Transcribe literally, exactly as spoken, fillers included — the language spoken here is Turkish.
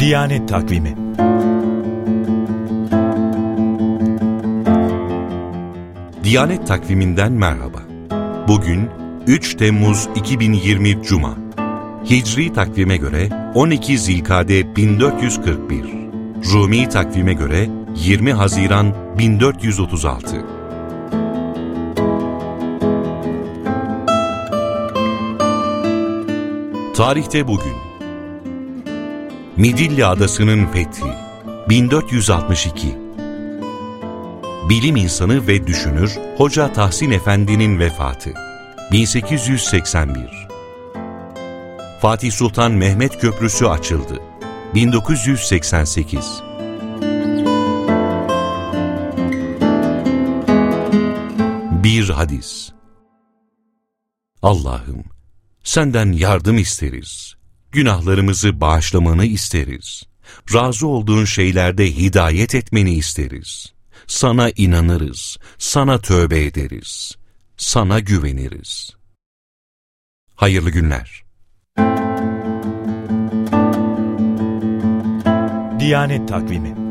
Diyanet Takvimi. Diyanet Takviminden merhaba. Bugün üç Temmuz iki bin yirmi Cuma. Hicri takvime göre on iki Zilkade bin dört yüz kırk bir. Rumi takvime göre yirmi Haziran bin dört yüz otuz altı. Tarihte bugün Midilli Adası'nın fethi bin dört yüz altmış iki. Bilim insanı ve düşünür Hoca Tahsin Efendi'nin vefatı bin sekiz yüz seksen bir. Fatih Sultan Mehmet Köprüsü açıldı bin dokuz yüz seksen sekiz. Bir hadis. Allah'ım, senden yardım isteriz. Günahlarımızı bağışlamanı isteriz. Razı olduğun şeylerde hidayet etmeni isteriz. Sana inanırız, sana tövbe ederiz. Sana güveniriz. Hayırlı günler. Diyanet Takvimi.